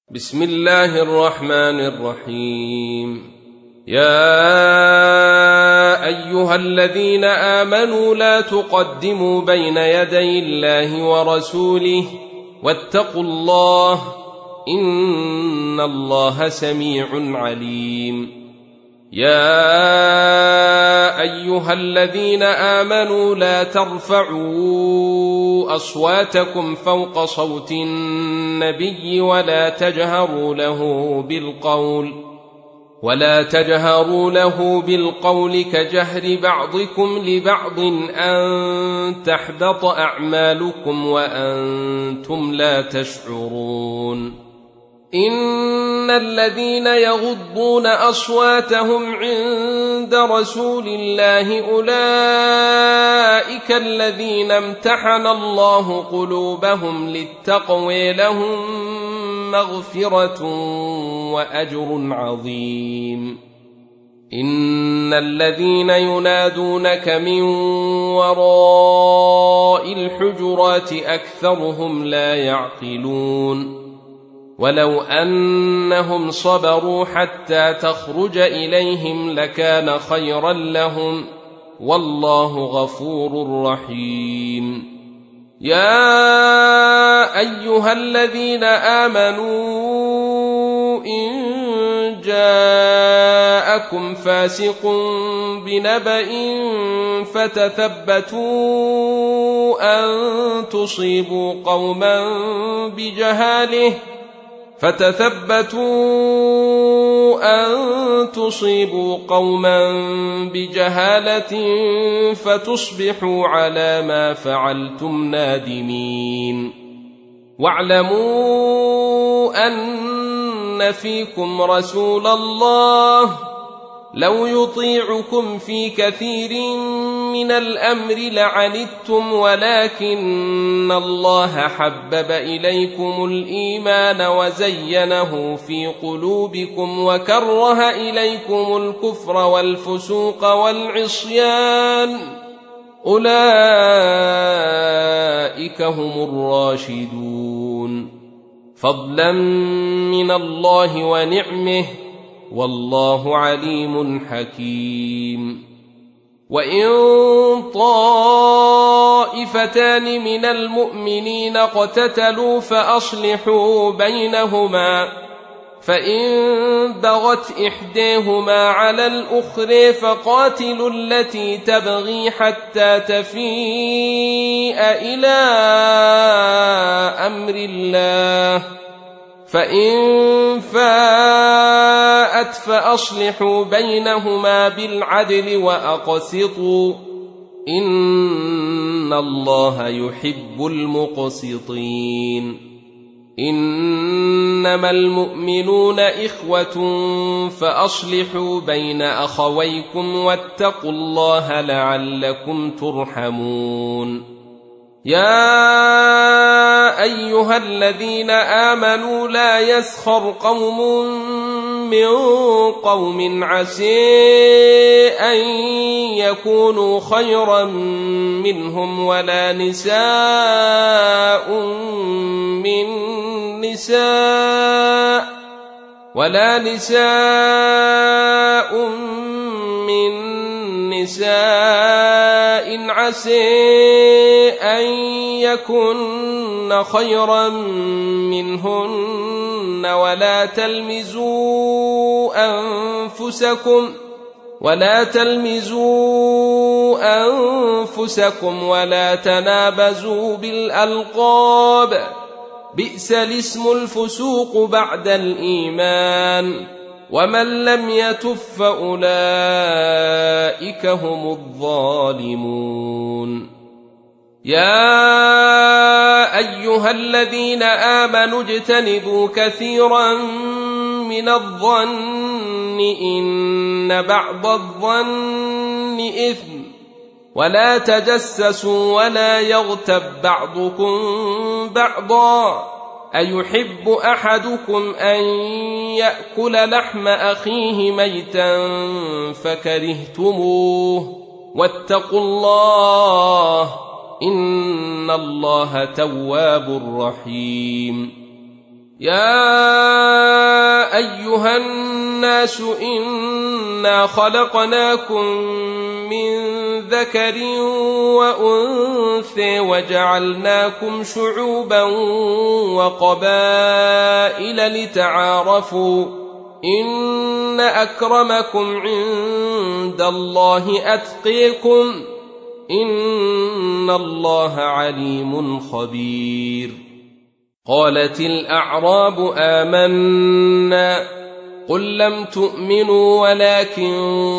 بسم الله الرحمن الرحيم. يا أيها الذين آمنوا لا تقدموا بين يدي الله ورسوله واتقوا الله إن الله سميع عليم. يا أيها الذين آمنوا لا ترفعوا أصواتكم فوق صوت النبي ولا تجهروا له بالقول كجهر بعضكم لبعض أن تحبط أعمالكم وأنتم لا تشعرون. إن الذين يغضون أصواتهم عند رسول الله أولئك الذين امتحن الله قلوبهم للتقوى لهم مغفرة وأجر عظيم. إن الذين ينادونك من وراء الحجرات أكثرهم لا يعقلون. ولو أنهم صبروا حتى تخرج إليهم لكان خيرا لهم والله غفور رحيم. يا أيها الذين آمنوا إن جاءكم فاسق بنبأ فتثبتوا أن تصيبوا قوما بجهالة فتصبحوا على ما فعلتم نادمين. واعلموا أن فيكم رسول الله لو يطيعكم في كثير من الأمر لعنتم ولكن الله حبب إليكم الإيمان وزينه في قلوبكم وكره إليكم الكفر والفسوق والعصيان أولئك هم الراشدون فضلا من الله ونعمه والله عليم حكيم. وإن طائفتان من المؤمنين اقتتلوا فأصلحوا بينهما فإن بغت إحداهما على الأخرى فقاتلوا التي تبغي حتى تفيء إلى أمر الله فإن فاءت فأصلحوا بينهما بالعدل وأقسطوا إن الله يحب المقسطين. إنما المؤمنون إخوة فأصلحوا بين أخويكم واتقوا الله لعلكم ترحمون. يا أيها الذين آمنوا لا يسخر قوم من قوم عسى أن يكونوا خيرا منهم ولا نساء من نساء عسى أن يكن خيرا منهن ولا تلمزوا أنفسكم ولا تنابزوا بالألقاب بئس الاسم الفسوق بعد الإيمان ومن لم يتب فأولئك هم الظالمون. يا أيها الذين آمنوا اجتنبوا كثيرا من الظن إن بعض الظن إثم ولا تجسسوا ولا يغتب بعضكم بعضا أيحب أحدكم أن يأكل لحم أخيه ميتا فكرهتموه واتقوا الله إن الله تواب رحيم. يا الناس إنا خلقناكم من ذكر وأنثى وجعلناكم شعوبا وقبائل لتعارفوا إن أكرمكم عند الله أتقيكم إن الله عليم خبير. قالت الأعراب آمنا قل لم تؤمنوا ولكن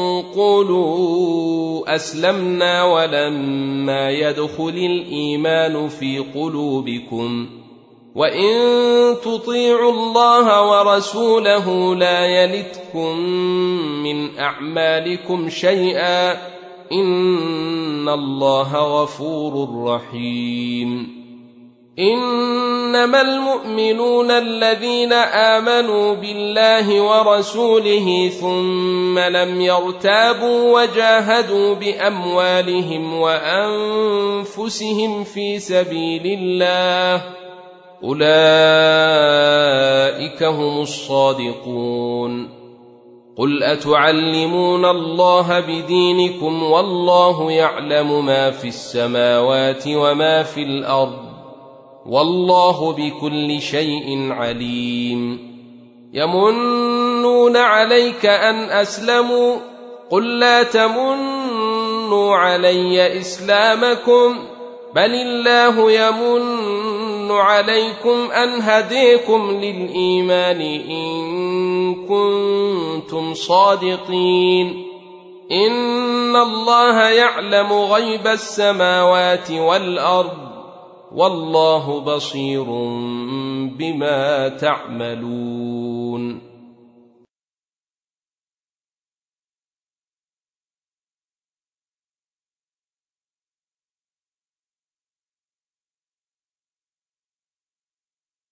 قولوا أسلمنا ولما يدخل الإيمان في قلوبكم وإن تطيعوا الله ورسوله لا يلتكم من أعمالكم شيئا إن الله غفور رحيم. إنما المؤمنون الذين آمنوا بالله ورسوله ثم لم يرتابوا وجاهدوا بأموالهم وأنفسهم في سبيل الله أولئك هم الصادقون. قل أتعلمون الله بدينكم والله يعلم ما في السماوات وما في الأرض والله بكل شيء عليم. يمنون عليك أن أسلموا قل لا تمنوا علي إسلامكم بل الله يمن عليكم أن هديكم للإيمان إن كنتم صادقين. إن الله يعلم غيب السماوات والأرض والله بصير بما تعملون.